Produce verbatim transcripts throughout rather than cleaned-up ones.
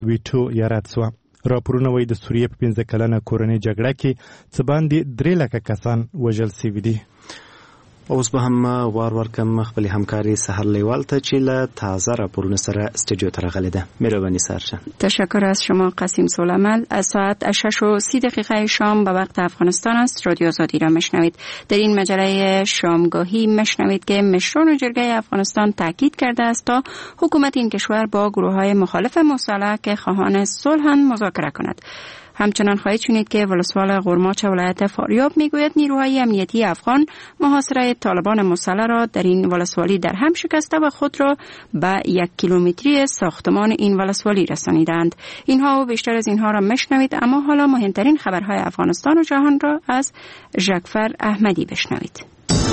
ویټو یا رد سوه. راپورونه وایي د سوریې په پنځه کلنه کورنۍ جګړه کې څه باندې درې لکه کسان وژل سوي دي. اوس به هم وار ورکم خپل همکاري سحر لیوال ته چې له تازه راپورونه سره استودیو ته راغلې ده. مهرباني سحر. تشکر از شما قاسم سلیمان. از ساعت شش و سی دقیقه شام به وقت افغانستان است رادیو آزادی را میشنوید. در این مجله شامگاهی میشنوید که مشران جرگه افغانستان تاکید کرده است تا حکومت این کشور با گروه‌های مخالف مسلح که خواهان صلح مذاکره کند. همچنان خواهید شنید که ولسوال غرماچ ولایت فاریاب میگوید نیروهای امنیتی افغان محاصره طالبان مسلح را در این ولسوالی در هم شکسته و خود را به یک کیلومتری ساختمان این ولسوالی رسانیدند. اینها و بیشتر از اینها را میشنوید، اما حالا مهمترین خبرهای افغانستان و جهان را از ژکفر احمدی بشنوید.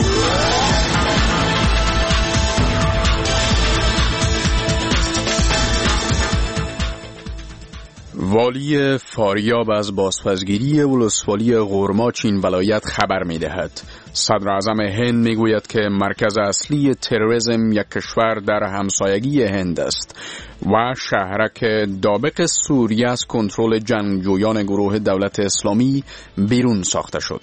والی فاریاب از بازپسگیری ولسوالی غرماچ این ولایت خبر می‌دهد. صدر اعظم هند میگوید که مرکز اصلی تروریسم یک کشور در همسایگی هند است و شهرک دابق سوریه از کنترل جنگجویان گروه دولت اسلامی بیرون ساخته شد.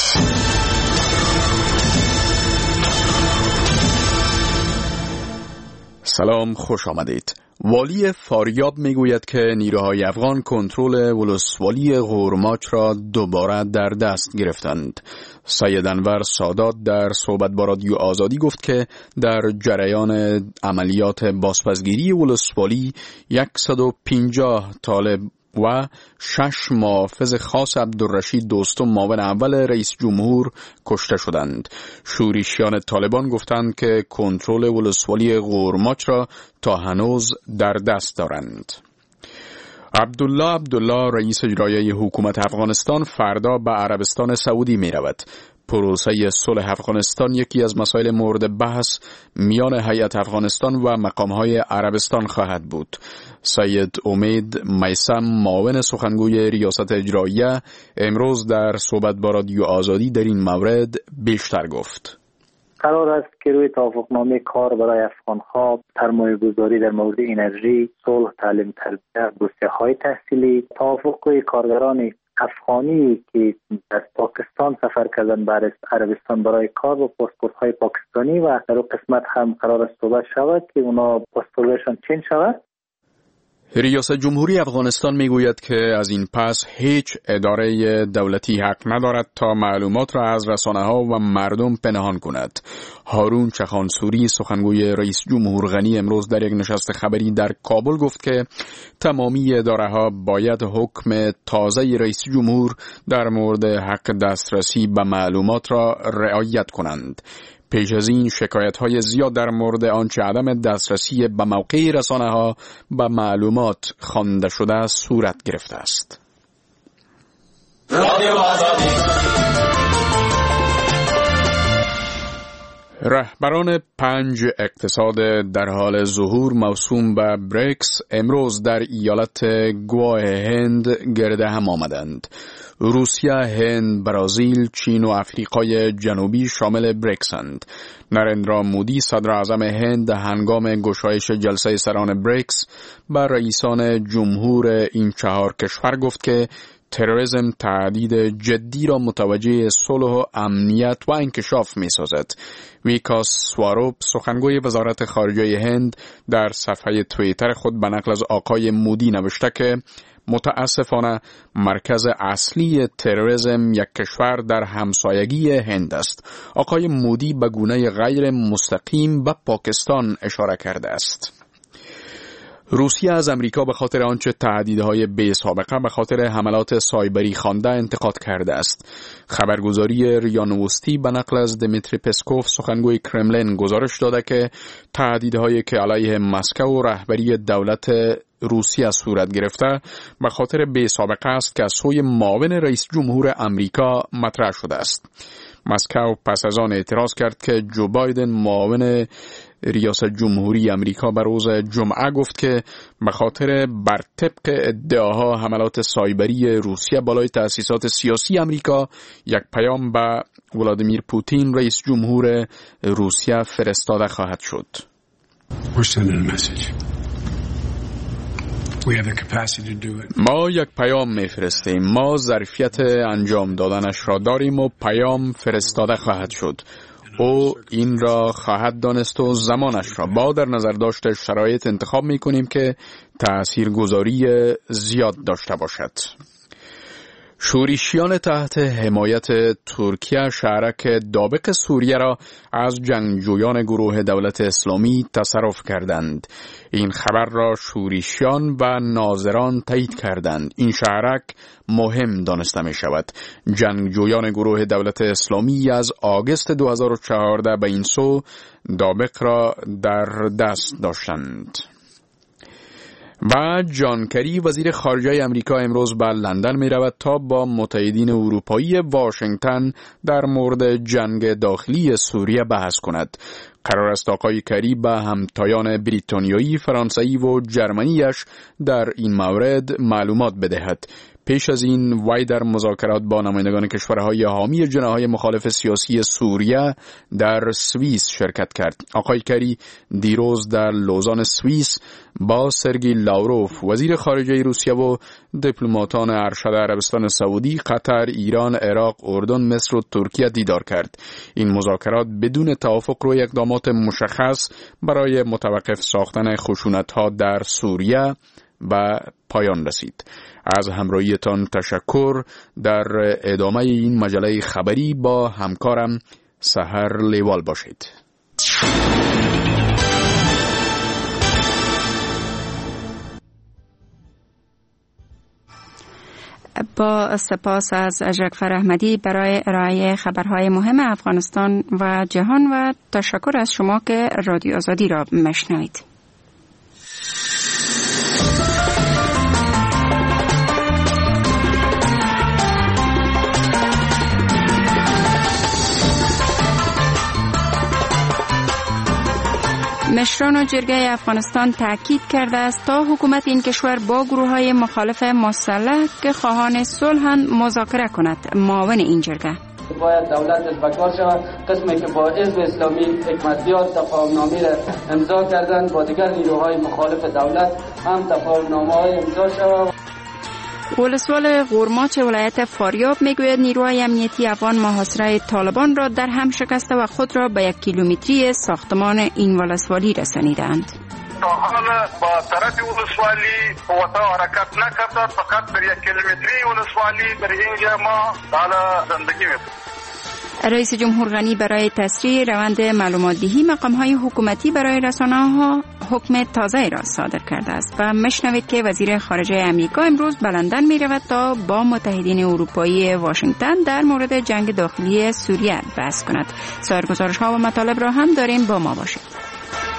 سلام، خوش آمدید. والی فاریاب میگوید که نیروهای افغان کنترل ولسوالی غرماچ را دوباره در دست گرفتند. سید انور سادات در صحبت با رادیو آزادی گفت که در جریان عملیات بازپسگیری ولسوالی صد و پنجاه طالب و شش محافظ خاص عبدالرشید دوستم معاون اول رئیس جمهور کشته شدند. شورشیان طالبان گفتند که کنترل ولسوالی غرماچ را تا هنوز در دست دارند. عبدالله عبدالله رئیس اجرایی حکومت افغانستان فردا به عربستان سعودی می رود. پروسه صلح افغانستان یکی از مسائل مورد بحث میان هیئت افغانستان و مقامهای عربستان خواهد بود. سید امید میثم معاون سخنگوی ریاست اجراییه امروز در صحبت با رادیو آزادی در این مورد بیشتر گفت. قرار است که روی توافقنامه کار برای افغان‌ها، سرمایه‌گذاری در مورد انرژی، صلح، تعلیم، تربیت، بورسیه‌های تحصیلی، توافق کارگران افغانی که از پاکستان سفر کردن برای عربستان برای کار با پاسپورت‌های پاکستانی و در اون قسمت هم قرار است صحبت شود که اونا پاسپورتشون چین شود. ریاست جمهوری افغانستان میگوید که از این پس هیچ اداره دولتی حق ندارد تا معلومات را از رسانه‌ها و مردم پنهان کند. هارون چخانسوری سخنگوی رئیس جمهور غنی امروز در یک نشست خبری در کابل گفت که تمامی اداره‌ها باید حکم تازه رئیس جمهور در مورد حق دسترسی به معلومات را رعایت کنند. پیش از این شکایت‌های زیاد در مورد آنچه عدم دسترسی به موقع رسانه‌ها به معلومات خوانده شده صورت گرفته است. رهبران پنج اقتصاد در حال ظهور موسوم به بریکس امروز در ایالت گواه هند گرد هم آمدند. روسیه، هند، برزیل، چین و آفریقای جنوبی شامل بریکسند. نریندرا مودی صدر اعظم هند هنگام گشایش جلسه سران بریکس بر رئیسان جمهور این چهار کشور گفت که تروریسم تهدید جدی را متوجه صلح و امنیت و انکشاف می سازد. ویکاس سواروپ سخنگوی وزارت خارجه هند در صفحه توییتر خود به نقل از آقای مودی نوشته که متاسفانه مرکز اصلی تروریسم یک کشور در همسایگی هند است. آقای مودی به گونه غیر مستقیم به پاکستان اشاره کرده است. روسیه از امریکا به خاطر آنچه تهدیدهای بی سابقه به خاطر حملات سایبری خوانده انتقاد کرده است. خبرگزاری ریا نووستی به نقل از دمیتری پسکوف سخنگوی کرملین گزارش داده که تهدیدهایی که علیه مسکو و رهبری دولت روسیه صورت گرفته به خاطر بی سابقه است که از سوی معاون رئیس جمهور امریکا مطرح شده است. مسکو پس از آن اعتراض کرد که جو بایدن معاون ریاست جمهوری امریکا به روز جمعه گفت که به خاطر بر طبق ادعاها حملات سایبری روسیه بالای تأسیسات سیاسی امریکا یک پیام به ولادیمیر پوتین رئیس جمهور روسیه فرستاده خواهد شد. ما یک پیام میفرستیم. ما ظرفیت انجام دادنش را داریم و پیام فرستاده خواهد شد. او این را خواهد دانست و زمانش را با در نظر داشته شرایط انتخاب می کنیم که تاثیرگذاری زیاد داشته باشد. شورشیان تحت حمایت ترکیه شهرک دابق سوریه را از جنگجویان گروه دولت اسلامی تصرف کردند. این خبر را شورشیان و ناظران تایید کردند. این شهرک مهم دانسته می شود. جنگجویان گروه دولت اسلامی از آگوست دو هزار و چهارده به این سو دابق را در دست داشتند. و جان کری وزیر خارجه امریکا امروز به لندن می رود تا با متحدین اروپایی واشنگتن در مورد جنگ داخلی سوریه بحث کند. قرار است آقای کری به همتایان بریتانیایی، فرانسوی و جرمنیش در این مورد معلومات بدهد. پیش از این وی در مذاکرات با نمایندگان کشورهای حامی جناح‌های مخالف سیاسی سوریه در سوئیس شرکت کرد. آقای کری دیروز در لوزان سوئیس با سرگی لاوروف وزیر خارجه روسیه و دیپلماتان ارشد عربستان سعودی، قطر، ایران، عراق، اردن، مصر و ترکیه دیدار کرد. این مذاکرات بدون توافق روی اقدامات مشخص برای متوقف ساختن خشونت‌ها در سوریه و پایان رسید. از همراهیتان تشکر. در ادامه این مجله خبری با همکارم سحر لیوال باشید. با سپاس از جعفر احمدی برای ارائه خبرهای مهم افغانستان و جهان و تشکر از شما که رادیو آزادی را مشنوید. مشران جرگه افغانستان تاکید کرده است تا حکومت این کشور با گروه‌های مخالف مسلح که خواهان صلح‌اند مذاکره کند. معاون این جرگه باید دولت از بکار شود. قسمی که با حزب اسلامی حکمتیار تفاهم‌نامه را امضا کردند با دیگر نیروهای مخالف دولت هم تفاهم‌نامه‌های امضا شود. ولسوال غورماچ ولایت فاریاب میگوید نیروهای امنیتی افغان محاصره طالبان را در هم شکسته و خود را به یک کیلومتری ساختمان این ولسوالی رسانیدند. تا حال با طرف ولسوالی قوت حرکت نکرده، فقط در یک کیلومتری ولسوالی در اینجا ما حالا زندگی می‌کنیم. رئیس جمهور غنی برای تسریع روند معلومات دهی مقام‌های حکومتی برای رسانه‌ها حکم تازه را صادر کرده است و مشنوید که وزیر خارجه امریکا امروز به لندن می‌رود تا با متحدین اروپایی واشنگتن در مورد جنگ داخلی سوریه بحث کند. سایر گزارش‌ها و مطالب را هم داریم، با ما باشید.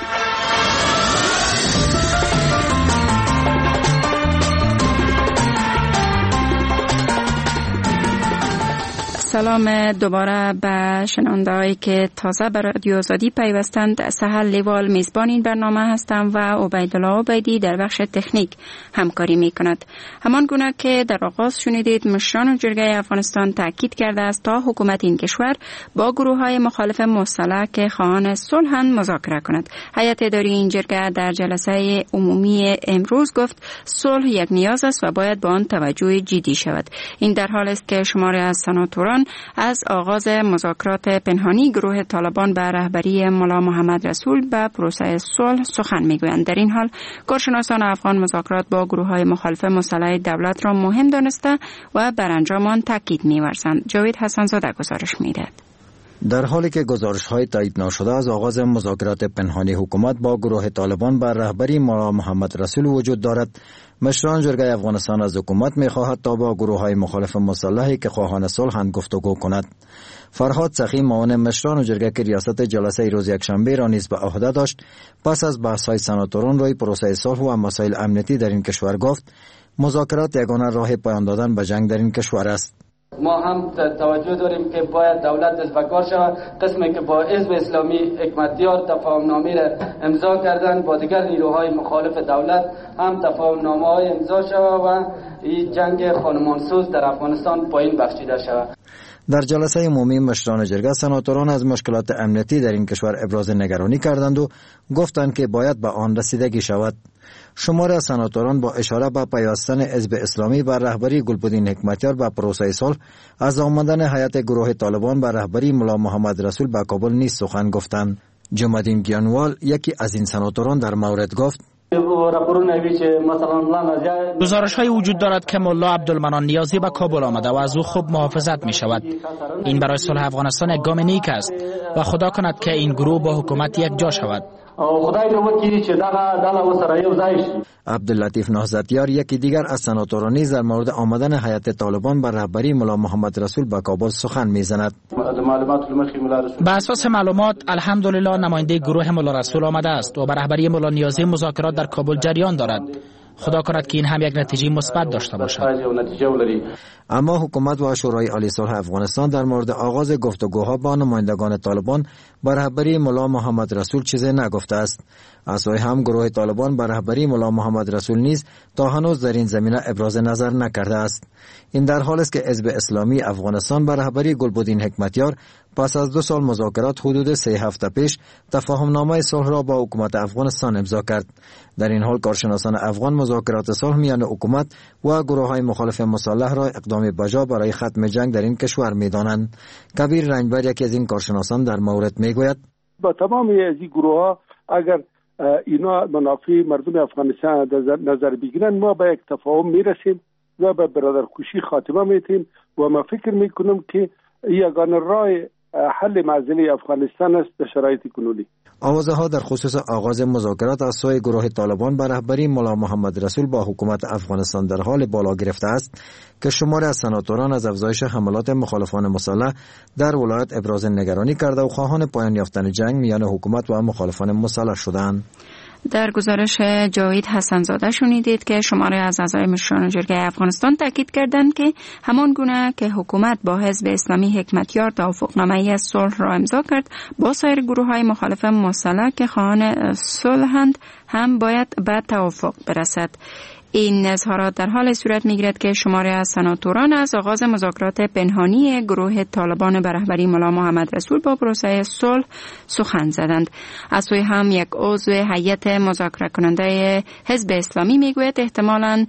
سلام دوباره به شنونده‌هایی که تازه به رادیو آزادی پیوستند. سحر لیوال میزبان این برنامه هستم و عبیدالله عبیدی در بخش تکنیک همکاری میکند. همان گونه که در آغاز شنیدید، مشران جرگه افغانستان تاکید کرده است تا حکومت این کشور با گروه‌های مخالف مسلح که خواهان صلح‌اند مذاکره کند. هیئت اداری این جرگه در جلسه عمومی امروز گفت صلح یک نیاز است و باید به آن توجه جدی شود. این در حالی است که شماری از سناتوران از آغاز مذاکرات پنهانی گروه طالبان به رهبری ملا محمد رسول به پروسه صلح سخن میگویند. در این حال کارشناسان افغان مذاکرات با گروه‌های مخالف مسلح دولت را مهم دانسته و بر انجام آن تاکید می‌ورزند. جاوید حسن‌زاده گزارش می‌دهد. در حالی که گزارش‌های تایید نشده از آغاز مذاکرات پنهانی حکومت با گروه طالبان بر رهبری مولا محمد رسول وجود دارد، مشران جرگه افغانستان از حکومت می‌خواهد تا با گروه‌های مخالف مسلحی که خواهان صلح‌اند گفتگو کند. فرهاد سخی معاون مشران جرگه که ریاست جلسه روز یکشنبه را نیز به عهده داشت، پس از بحث‌های سناتوران روی پروسه صلح و مسائل امنیتی در این کشور گفت مذاکرات یگانه راه پایان دادن به جنگ در این کشور است. ما هم توجه داریم که باید دولت از بکار شود. قسمی که با حزب اسلامی حکمتیار تفاهم‌نامه را امضا کردند با دیگر نیروهای مخالف دولت هم تفاهم‌نامه‌های امضا شود و این جنگ خانمانسوز در افغانستان پایین بخشیده شود. در جلسه عمومی مشران جرگه سناتوران از مشکلات امنیتی در این کشور ابراز نگرانی کردند و گفتند که باید به آن رسیدگی شود. شمار از سناتوران با اشاره به پیوستن حزب اسلامی بر رهبری گلبدین حکمتیار به پروسه صلح از آمدن هیئت گروه طالبان بر رهبری ملا محمد رسول به کابل نیز سخن گفتند. جمادین گیانوال یکی از این سناتوران در مورد گفت: گزارش های وجود دارد که ملا عبدالمنان نیازی به کابل آمده و از او خوب محافظت می شود. این برای صلح افغانستان یک گام نیک است و خدا کند که این گروه با حکومت یک جا شود. عبداللطیف نهضتیار یکی دیگر از سناتوران نیز در مورد آمدن هیئت طالبان بر رهبری ملا محمد رسول به کابل سخن می‌زند. به اساس معلومات الحمدلله نماینده گروه ملا رسول آمده است و بر رهبری ملا نیازی مذاکرات در کابل جریان دارد. خدا کند که این هم یک نتیجه مثبت داشته باشد. اما حکومت و شورای عالی صلح افغانستان در مورد آغاز گفتگوها با نمایندگان طالبان بر رهبری ملا محمد رسول چیزی نگفته است. از سوی هم گروه طالبان بر رهبری ملا محمد رسول نیز تا هنوز در این زمینه ابراز نظر نکرده است. این در حالی است که حزب اسلامی افغانستان بر رهبری گلبدین حکمتیار پس از دو سال مذاکرات حدود سه هفته پیش تفاهمنامه صلح را با حکومت افغانستان امضا کرد. در این حال کارشناسان افغان مذاکرات صلح میان حکومت و گروه‌های مخالف مسلح را اقدام بجا برای ختم جنگ در این کشور می‌دانند. کبیر رنجبر یکی از این کارشناسان در مورد میگوید: با تمام از این گروه‌ها اگر اینا منافع مردم افغانستان نظر بگیرن ما به یک تفاهم میرسیم و به برادرکشی خاتمه میتیم و ما فکر میکنم که یگانه راه حل معضله افغانستان است در شرایط کنونی. آوازه ها در خصوص آغاز مذاکرات از سوی گروه طالبان بر رهبری ملا محمد رسول با حکومت افغانستان در حال بالا گرفته است که شماری از سناتوران از افزایش حملات مخالفان مسلح در ولایت ابراز نگرانی کرده و خواهان پایان یافتن جنگ میان حکومت و مخالفان مسلح شدند. در گزارش جاوید حسنزاده شنیدید که شماری از اعضای مشران جرگه افغانستان تاکید کردند که همان گونه که حکومت با حزب اسلامی حکمتیار توافقنامه صلح را امضا کرد، با سایر گروه‌های مخالف مسلح که خواهان صلح‌اند هم باید به توافق برسد. این اظهارات در حال صورت می‌گیرد که شماری از سناتوران از آغاز مذاکرات پنهانی گروه طالبان به رهبری ملا محمد رسول با پروسه صلح سخن زدند. از سوی هم یک عضو هیئت مذاکره کننده حزب اسلامی میگوید احتمالاً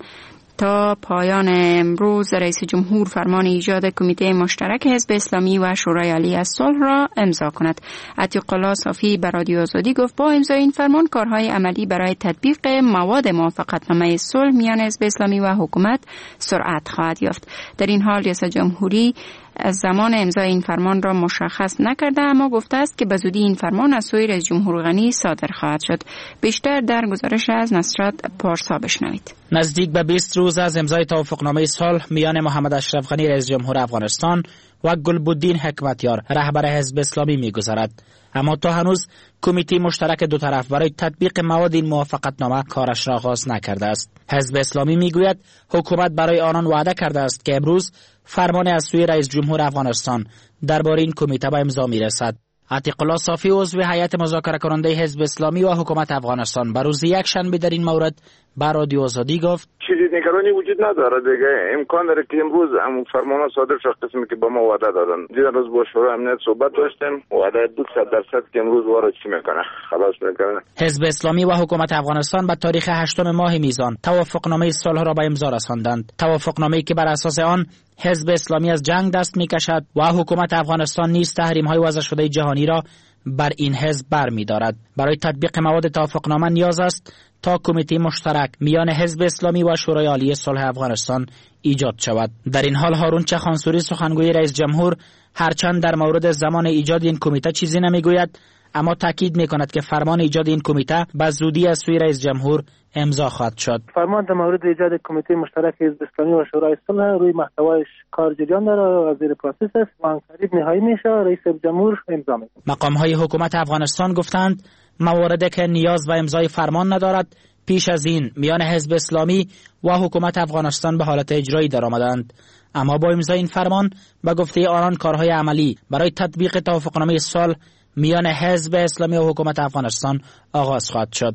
تا پایان امروز رئیس جمهور فرمان ایجاد کمیته مشترک حزب اسلامی و شورای عالی از صلح را امضا کند. عتیق الله صافی به رادیو آزادی گفت با امضای این فرمان کارهای عملی برای تطبیق مواد موافقتنامه صلح میان حزب اسلامی و حکومت سرعت خواهد یافت. در این حال ریاست جمهوری از زمان امضای این فرمان را مشخص نکرده، اما گفته است که به زودی این فرمان از سوی رئیس جمهور غنی صادر خواهد شد. بیشتر در گزارش از نصرت پارسا بشنوید. نزدیک به بیست روز از امضای توافقنامه صلح میان محمد اشرف غنی رئیس جمهور افغانستان و گلبدین حکمتیار رهبر حزب اسلامی می‌گذرد، اما تا هنوز کمیته مشترک دو طرف برای تطبیق مواد این موافقتنامه کارش را آغاز نکرده است. حزب اسلامی میگوید حکومت برای آنان وعده کرده است که امروز فرمان از سوی رئیس جمهور افغانستان درباره این کمیته به امضا میرسد. عتیق الله صافی عضو هیئت مذاکره کننده حزب اسلامی و حکومت افغانستان به روز یک شنبه در این مورد به رادیو آزادی گفت چیزی نگرانی وجود نداره دیگه. امکان داره که امروز هم فرمان صادر شد قسمی که با ما وعده دادن. دیگر روز با شورای امنیت صحبت داشتیم، وعده دویست درصد که امروز وارد چی میکنه خلاص میکنه. حزب اسلامی و حکومت افغانستان به تاریخ هشتم ماه میزان توافقنامه صلح را به امضا رساندند. توافقنامه‌ای که بر اساس آن حزب اسلامی از جنگ دست میکشد و حکومت افغانستان نیز تحریم‌های وضع شده جهانی را بر این حزب برمی‌دارد. برای تطبیق مواد توافقنامه نیاز است تا کمیته مشترک میان حزب اسلامی و شورای عالی صلح افغانستان ایجاد شود. در این حال هارون چخانسوری سخنگوی رئیس جمهور هرچند در مورد زمان ایجاد این کمیته چیزی نمیگوید، اما تاکید میکند که فرمان ایجاد این کمیته به زودی از سوی رئیس جمهور امضا خواهد شد. فرمان در مورد ایجاد کمیته مشترک حزب اسلامی و شورای صلح روی محتوایش کار جریان داره و زیر پروسس است. آن قریب نهایی میشه، رئیس جمهور امضا میکنه. مقام‌های حکومت افغانستان گفتند مواردی که نیاز به امضای فرمان ندارد پیش از این میان حزب اسلامی و حکومت افغانستان به حالت اجرایی درآمدند، اما با امضای این فرمان به گفته آنان کارهای عملی برای تطبیق توافقنامه صلح میان حزب اسلامی و حکومت افغانستان آغاز خواهد شد.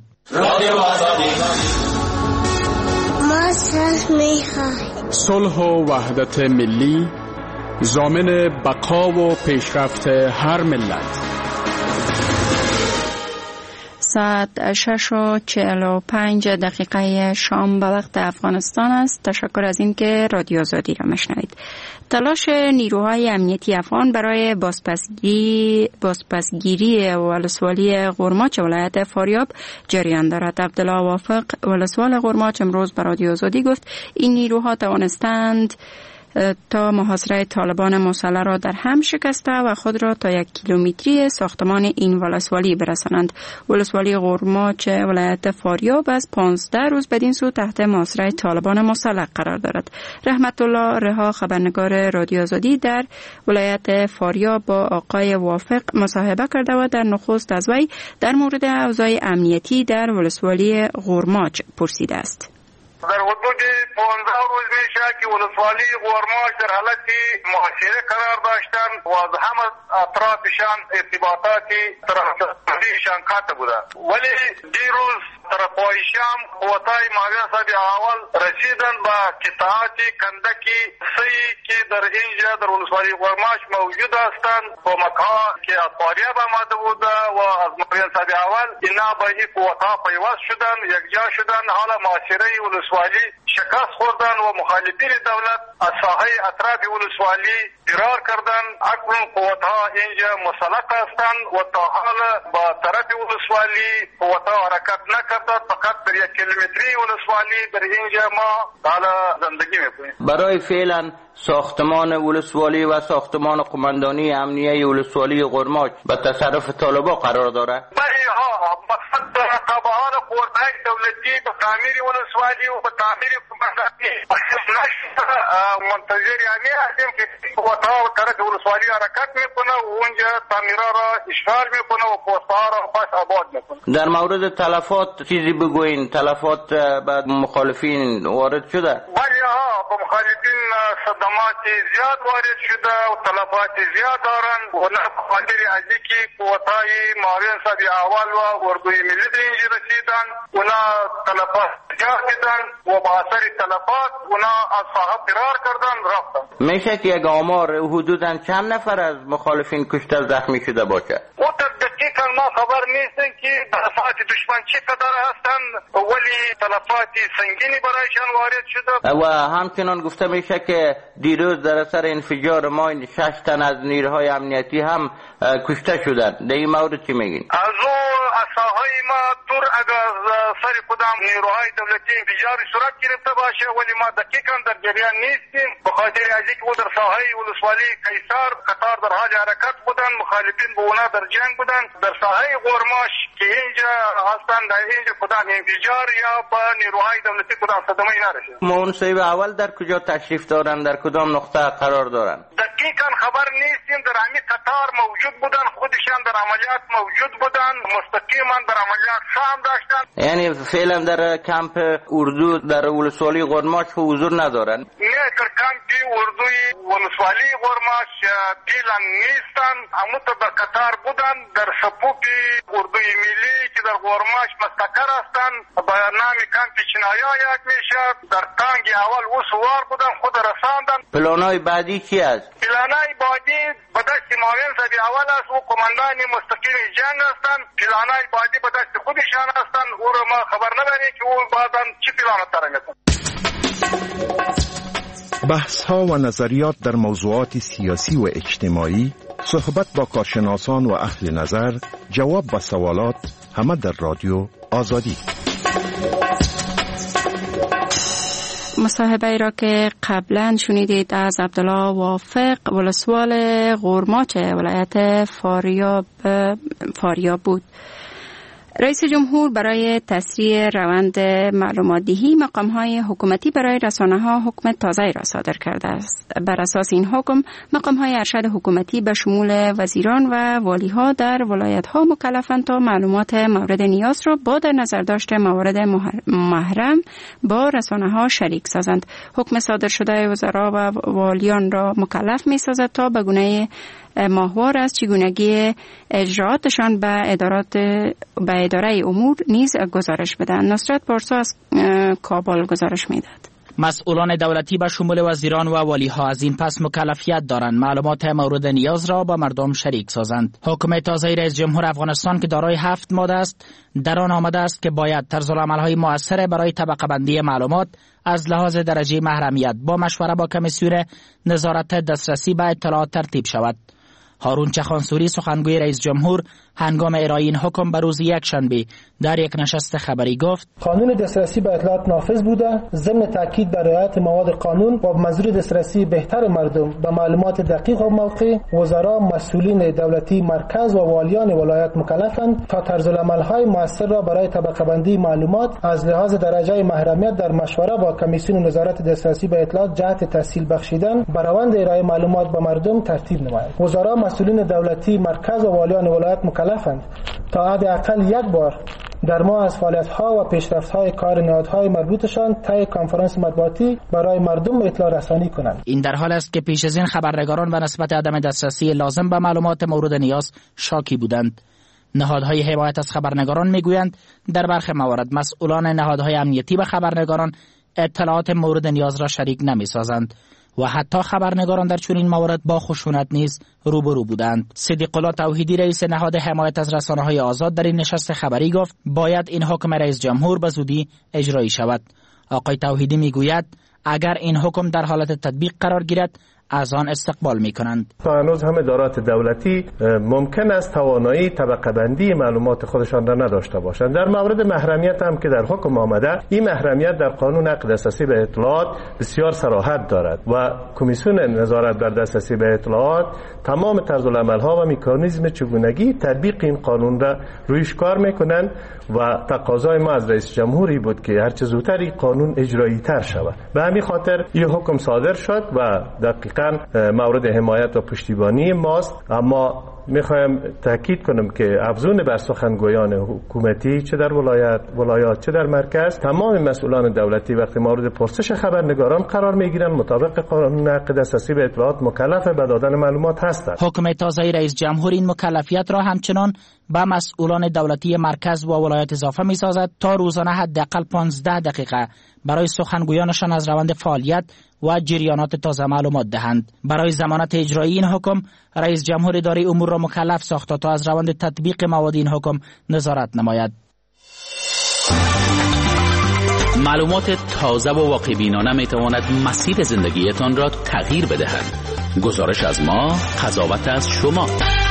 ما صلح می‌خواهیم. صلح و وحدت ملی ضامن بقا و پیشرفت هر ملت. ساعت شش و چهل و پنج دقیقه شام به وقت افغانستان است. تشکر از اینکه رادیو آزادی را مشنوید. تلاش نیروهای امنیتی افغان برای بازپسگیری بازپسگیری ولسوالی قرماچ ولایت فاریاب جریان دارد. عبدالله وافق ولسوال قرماچ امروز به رادیو آزادی گفت این نیروها توانستند تا محاصره طالبان مسلح را در هم شکسته و خود را تا یک کیلومتری ساختمان این ولسوالی برسانند. ولسوالی قرماچ ولایت فاریاب از پانزده روز بدین سو تحت محاصره طالبان مسلح قرار دارد. رحمت الله رها خبرنگار رادیو آزادی در ولایت فاریاب با آقای وافق مصاحبه کرده و در نخست از وی در مورد اوضاع امنیتی در ولسوالی قرماچ پرسیده است. در حدود پانزده روز میشه که ولسوالی قرماچ در حالت محاصره قرار داشتن و از همه اطرافشان ارتباطاتی ترافیکیشان قطع بوده، ولی دیروز طرفای شام قوتای ماویه صاحب اول رسیدن به قطعات کندکی سی که در اینجا در ولسوالی قرماچ موجود هستند و مکان که از فاریاب آمده بوده و از ماویه صاحب اول اینا به این قوتا پیوست شدن، یکجا شدن. حالا محاصره ولسوالی شکست خوردن و مخالفین دولت از ساحه اطراف ولسوالی فرار کردن. اکنون قوتها اینجا مسلح هستند و تا حال با طرف ولسوالی قوتها حرکت نکردند، فقط در یک کیلومتری ولسوالی در اینجا ما حالا زندگی میکنیم. برای فعلا ساختمان ولسوالی و ساختمان قماندانی امنیه ولسوالی قرماچ به تصرف طالبان قرار داره. بله ها، مقصد تابعان قوتهای دولتی به تعمیر ولسوالی و به تعمیر قماندانی منتظر یعنی هستیم که قوتها و طرف ولسوالی حرکت میکنه و اونجا تعمیرها را اشغال میکنه و پستها را پس آباد میکنه. در مورد تلفات چیزی بگوین؟ تلفات به مخالفین وارد شده؟ بله ها، به مخالفین صدمات زیاد وارد شده و تلفات زیاد دارن و نه بخاطر از اینکه قوتهای معاون صاحب اول و اردوی ملی در اینجا رسیدن و نه تلفات زیاد دیدن و با اثر تلفات و نه از ساحه فرار کردن رفتن. میشه که یک آمار حدوداً چند نفر از مخالفین کشته زخمی شده باشه؟ او در دقیقا ما خبر نیستن که تلفات دشمن چقدر هستن، ولی تلفات سنگینی برایشان وارد شده. و همچنان گفته میشه که دیروز در اثر انفجار ماین شش تن از نیروهای امنیتی هم کشته شدن. در این مورد چی میگین؟ از او از ساحه ما دور اگر سر کدام نیروهای دولتی انفجاری صورت گرفته باشه، ولی ما دقیقا در جریان نیستیم به خاطر از اینکه او در ساحه ولسوالی قیصر قطار در حال حرکت بودن، مخالفین به اونا در جنگ بودن. در ساحه قرماچ که اینجا هستن در اینجا کدام انفجار یا با نیروهای دولتی کدام صدمه نرسید. منصب اول در کجا تشریف دارن؟ در کدام نقطه قرار دارن؟ دقیقا خبر نیستیم. در همین قطار موجود بودن، خودشان در عملیات موجود بودن، مستقیما در عملیات سهم داشتن. یعنی فعلا در کمپ اردو در ولسوالی قرماچ حضور ندارن؟ نه، در کمپ اردوی ولسوالی قرماچ فعلا نیستن. همون در قطار بودن در سپوک اردوی ملی که در قرماچ مستقر هستن با نام کمپ چنایا یاد میشه. در تانگ اول او سوار بودن، خود رساندن. پلانای بعدی چی است؟ پلانای بعدی به دست معاون صاحب اول است، او قماندان مستقیم جنگ هستن. پلانای بعدی به دست خودشان هستن، او رو ما خبر نداری که او بعدا چی پلان ترنگتن. بحث ها و نظریات در موضوعات سیاسی و اجتماعی، صحبت با کارشناسان و اهل نظر، جواب به سوالات، همه در رادیو آزادی. مصاحبه را که قبلا شنیدید از عبدالله وافق ولسوال قرماچ ولایت فاریاب فاریاب بود. رئیس جمهور برای تسریع روند معلومات دهی مقام‌های حکومتی برای رسانه‌ها حکم تازه‌ای را صادر کرده است. بر اساس این حکم مقام‌های ارشد حکومتی به شمول وزیران و والی‌ها در ولایت‌ها مکلفند تا معلومات مورد نیاز را با در نظر داشته موارد محرم با رسانه‌ها شریک سازند. حکم صادر شده وزرا و والیان را مکلف می‌سازد تا به گونه ماهوار از چگونگی اجراتشان به ادارات به اداره امور نیز گزارش بدن. نصرت پارسا از کابل گزارش میداد. مسئولان دولتی به شمول وزیران و والیها از این پس مکلفیت دارند معلومات مورد نیاز را با مردم شریک سازند. حکم تازه رئیس جمهور افغانستان که دارای هفت ماده است، در آن آمده است که باید طرزالعمل‌های مؤثر برای طبقه بندی معلومات از لحاظ درجه محرمیت با مشوره با کمیسیون نظارت دسترسی به اطلاعات ترتیب شود. هارون چخانسوری سخنگوی رئیس جمهور هنگام ارائه این حکم به روز یکشنبه در یک نشست خبری گفت: قانون دسترسی به اطلاعات نافذ بوده، ضمن تاکید بر رعایت مواد قانون و منظور دسترسی بهتر مردم به معلومات دقیق و موقع، وزرا مسئولین دولتی مرکز و والیان ولایت مکلفند تا طرزالعمل‌های مؤثر را برای طبقه بندی معلومات از لحاظ درجه محرمیت در مشوره با کمیسیون نظارت دسترسی به اطلاعات جهت تسهیل بخشیدن بر روند ارائه معلومات به مردم ترتیب نمایند. وزرا مسئولین دولتی مرکز و والیان ولایت مکلفند تا حداقل یک بار در ماه از فعالیت‌ها و پیشرفت‌های کار نهادهای مربوطشان طی کنفرانس مطبوعاتی برای مردم اطلاع رسانی کنند. این در حال است که پیش از این خبرنگاران به نسبت عدم دسترسی لازم به معلومات مورد نیاز شاکی بودند. نهادهای حمایت از خبرنگاران میگویند در برخی موارد مسئولان نهادهای امنیتی به خبرنگاران اطلاعات مورد نیاز را شریک نمی‌سازند و حتی خبرنگاران در چنین موارد با خشونت نیز روبرو بودند. صدیق الله توحیدی رئیس نهاد حمایت از رسانه‌های آزاد در این نشست خبری گفت باید این حکم رئیس جمهور به زودی اجرایی شود. آقای توحیدی میگوید اگر این حکم در حالت تطبیق قرار گیرد از آن استقبال می کنند. تا هنوز هم ادارات دولتی ممکن است توانایی طبقه بندی معلومات خودشان را نداشته باشند. در مورد محرمیت هم که در حکم آمده، این محرمیت در قانون حق دسترسی به اطلاعات بسیار صراحت دارد و کمیسیون نظارت بر دسترسی به اطلاعات تمام طرزالعمل‌ها و مکانیزم چگونگی تطبیق این قانون را رویش کار میکنند و تقاضای ما از رئیس جمهوری بود که هر چه زودتر این قانون اجرایی تر شود. به همین خاطر این حکم صادر شد و دقیقاً مورد حمایت و پشتیبانی ماست. اما میخوایم تاکید کنم که افزون بر سخنگویان حکومتی چه در ولایت ولایات چه در مرکز، تمام مسئولان دولتی وقتی مورد پرسش خبرنگاران قرار میگیرن مطابق قانون حق دسترسی به اطلاعات مکلف به دادن معلومات هستند. حکم تازه رئیس جمهور این مکلفیت را همچنان به مسئولان دولتی مرکز و ولایت اضافه می‌سازد تا روزانه حداقل پانزده دقیقه برای سخنگویانشان از روند فعالیت و جریانات تازه معلومات دهند. برای ضمانت اجرایی این حکم رئیس جمهور اداره امور را مکلف ساخت تا از روند تطبیق مواد این حکم نظارت نماید. معلومات تازه و واقع بینانه می تواند مسیر زندگیتان را تغییر بدهد. گزارش از ما، قضاوت از شما.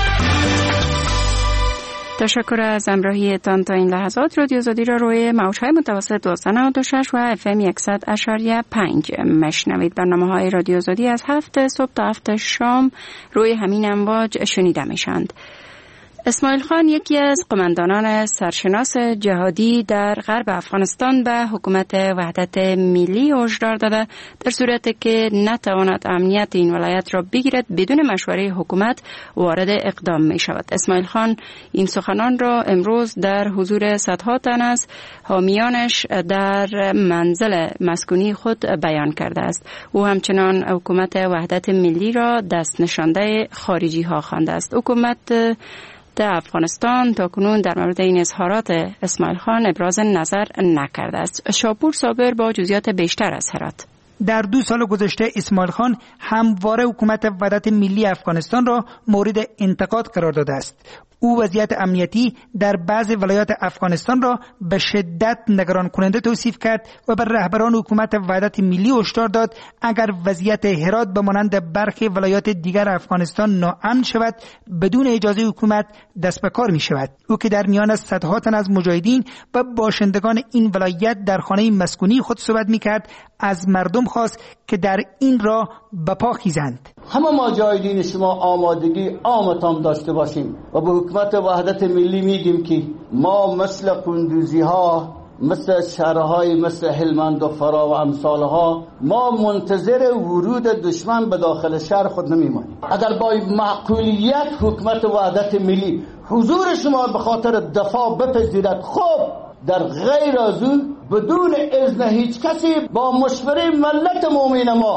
تشکر از همراهیتان تا این لحظات. رادیو آزادی را روی موج‌های متوسط دویست و نود و شش و اف ام صد و پنج مشنوید. برنامه‌های رادیو آزادی از هفت صبح تا هفت شام روی همین امواج شنیده میشند. اسماعیل خان یکی از قماندانان سرشناس جهادی در غرب افغانستان به حکومت وحدت ملی هشدار داده در صورتی که نتواند امنیت این ولایت را بگیرد بدون مشوره حکومت وارد اقدام می شود. اسماعیل خان این سخنان را امروز در حضور صدها تن از حامیانش در منزل مسکونی خود بیان کرده است. او همچنان حکومت وحدت ملی را دست نشانده خارجی ها خوانده است. حکومت در افغانستان تا کنون در مورد این اظهارات اسماعیل خان ابراز نظر نکرده است. شاپور صابر با جزئیات بیشتر از هرات. در دو سال گذشته اسماعیل خان همواره حکومت وحدت ملی افغانستان را مورد انتقاد قرار داده است. او وضعیت امنیتی در بعضی ولایات افغانستان را به شدت نگران کننده توصیف کرد و بر رهبران حکومت وحدت ملی هشدار داد اگر وضعیت هرات به مانند برخی ولایات دیگر افغانستان ناامن شود بدون اجازه حکومت دست به کار می شود. او که در میان صدها تن از مجاهدین و باشندگان این ولایت در خانه مسکونی خود صحبت می کرد از مردم خواست که در این راه به پا خیزند. همه مجاهدین شما آمادگی عامتان داشته باشیم و به حکومت وحدت ملی میگیم که ما مثل قندوزی ها، مثل شهرهای مثل هلمند و فرا و امثالها ما منتظر ورود دشمن به داخل شهر خود نمیمانیم. اگر با معقولیت حکومت وحدت ملی حضور شما به خاطر دفاع بپذیرد، خب در غیر از او بدون اذن هیچ کسی با مشوره ملت مؤمن ما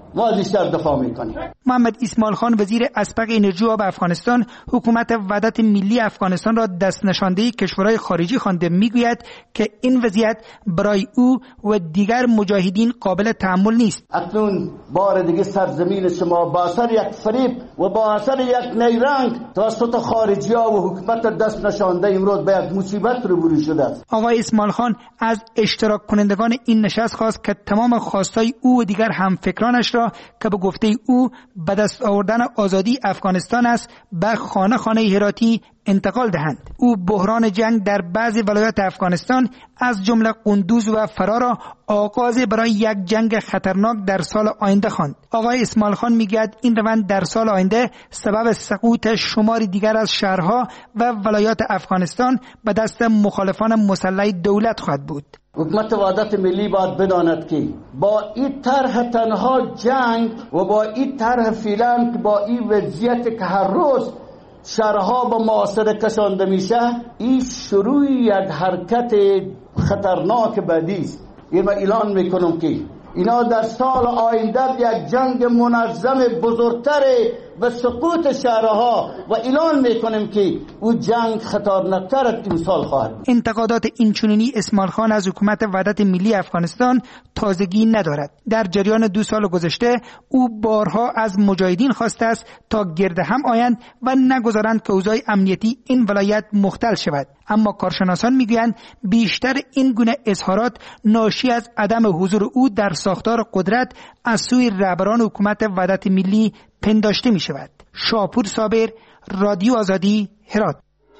ما بیشتر دفاع میکنیم. محمد اسماعیل خان وزیر اسبق انرژی و آب افغانستان حکومت وحدت ملی افغانستان را دست نشانده کشورهای خارجی خوانده. میگوید که این وضعیت برای او و دیگر مجاهدین قابل تحمل نیست. اکنون بار دیگه سرزمین شما با اثر یک فریب و با اثر یک نیرنگ توسط خارجی ها و حکومت دست نشانده امروز به یک مصیبت روبرو شده است. آقای اسماعیل خان از اشتراک کنندگان این نشست خواست که تمام خواستای او و دیگر همفکرانش را که به گفته او به دست آوردن آزادی افغانستان است به خانه خانه هراتی انتقال دهند. او بحران جنگ در بعضی ولایات افغانستان از جمله قندوز و فرا را آغاز برای یک جنگ خطرناک در سال آینده خواند. آقای اسماعیل خان میگوید این روند در سال آینده سبب سقوط شماری دیگر از شهرها و ولایات افغانستان به دست مخالفان مسلح دولت خواهد بود. حکومت وحدت ملی باید بداند که با این طرح تنها جنگ و با این طرح فعلا با این وضعیت که هر روز شهرها به محاصره کشانده میشه، این شروع یک حرکت خطرناک بعدی است. این من اعلان میکنم که اینا در سال آینده یک جنگ منظم بزرگتر و سقوط شهرها و اعلان میکنیم که او جنگ خطرناکتر از امسال خواهد. انتقادات اینچنینی اسماعیل خان از حکومت وحدت ملی افغانستان تازگی ندارد. در جریان دو سال گذشته او بارها از مجاهدین خواسته است تا گرد هم آیند و نگذارند که اوضاع امنیتی این ولایت مختل شود. اما کارشناسان میگویند بیشتر این گونه اظهارات ناشی از عدم حضور او در ساختار قدرت از سوی رهبران حکومت وحدت ملی پنداشته می شود. شاپور صابر، رادیو آزادی، هرات.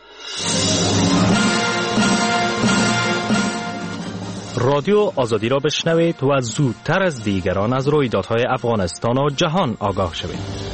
رادیو آزادی را بشنوید و زودتر از دیگران از رویدادهای افغانستان و جهان آگاه شوید.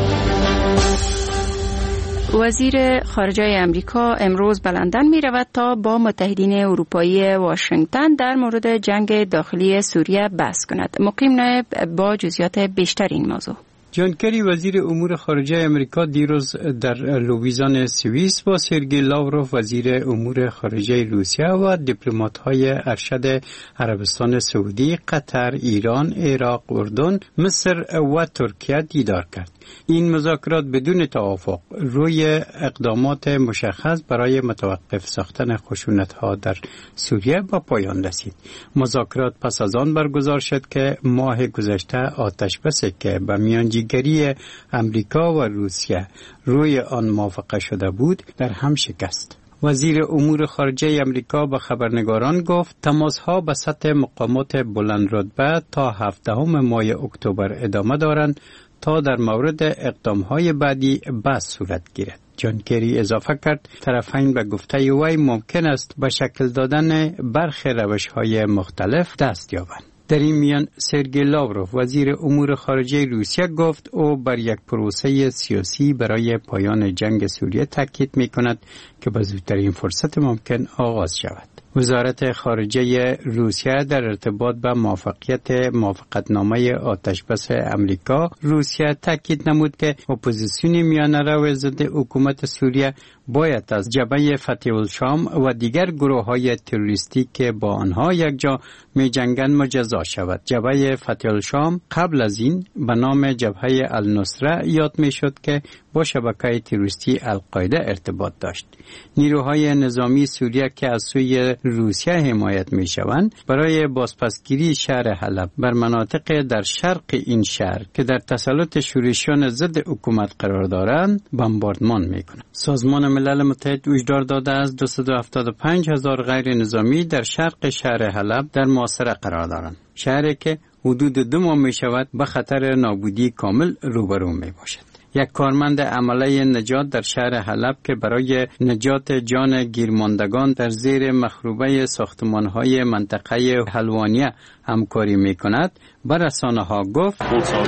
وزیر خارجه امریکا امروز به لندن می رود تا با متحدین اروپایی واشنگتن در مورد جنگ داخلی سوریه بحث کند. مقیم نایب با جزئیات بیشتر این موضوع. جان کری وزیر امور خارجه امریکا دیروز در لویزان سوئیس با سرگئی لاوروف وزیر امور خارجه روسیه و دیپلمات‌های ارشد عربستان سعودی، قطر، ایران، عراق، اردن، مصر و ترکیه دیدار کرد. این مذاکرات بدون توافق روی اقدامات مشخص برای متوقف ساختن خشونت‌ها در سوریه به پایان رسید. مذاکرات پس از آن برگزار شد که ماه گذشته آتشبسی که به میانجیگری امریکا و روسیه روی آن موافقه شده بود در هم شکست. وزیر امور خارجه امریکا به خبرنگاران گفت تماس‌ها به سطح مقامات بلند رتبه تا هفدهم ماه اکتبر ادامه دارند تا در مورد اقدام‌های بعدی بحث صورت گیرد. جان کری اضافه کرد طرفین به گفته وی ممکن است به شکل دادن برخی روش‌های مختلف دست یابند. در این میان سرگئی لاوروف وزیر امور خارجه روسیه گفت او بر یک پروسه سیاسی برای پایان جنگ سوریه تاکید می‌کند که به زودترین فرصت ممکن آغاز شود. وزارت خارجه روسیه در ارتباط به موافقت موافقتنامه آتشبس امریکا روسیه تاکید نمود که اپوزیسیون میانه‌رو ضد حکومت سوریه باید از جبهه فتح الشام و دیگر گروه‌های تروریستی که با آنها یکجا می‌جنگند مجزا شود. جبهه فتح الشام قبل از این به نام جبهه النصره یاد می‌شد که با شبکه تروریستی القاعده ارتباط داشت. نیروهای نظامی سوریه که از سوی روسیه حمایت می‌شوند برای بازپسگیری شهر حلب بر مناطق در شرق این شهر که در تسلط شورشیان ضد حکومت قرار دارند بمباردمان می‌کنند. سازمان ملل متحد هشدار داده است دویست و هفتاد و پنج هزار غیر نظامی در شرق شهر حلب در محاصره قرار دارند. شهری که حدود دو ماه می‌شود به خطر نابودی کامل روبرو می‌باشد. یک کارمند عمله نجات در شهر حلب که برای نجات جان گیرماندگان در زیر مخروبه ساختمان‌های منطقه حلوانیه همکاری می‌کند به رسانه‌ها گفت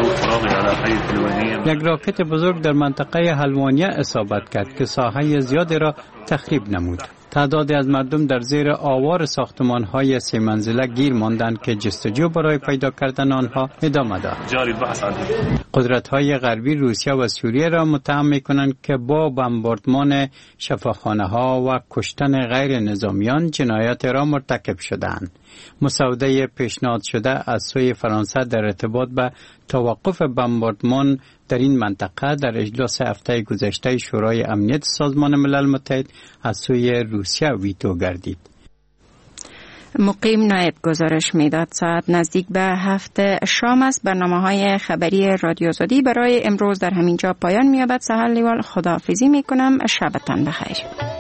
یک راکت بزرگ در منطقه حلوانیه اصابت کرد که ساحه زیادی را تخریب نمود. تعدادی از مردم در زیر آوار ساختمان‌های سه منزله گیر ماندند که جستجو برای پیدا کردن آنها ادامه دارد. قدرت‌های غربی روسیه و سوریه را متهم می‌کنند که با بمباردمان شفاخانه‌ها و کشتن غیر نظامیان جنایات را مرتکب شدند. مسوده پیشنهاد شده از سوی فرانسه در ارتباط به توقف بمباردمان در این منطقه در اجلاس هفته گذشته شورای امنیت سازمان ملل متحد از سوی روسیه ویتو گردید. مقیم نایب گزارش میداد. ساعت نزدیک به هفت شام است. برنامه‌های خبری رادیو آزادی برای امروز در همین جا پایان می‌یابد. سحر لیوال خداحافظی می‌کنم. شبتان بخیر.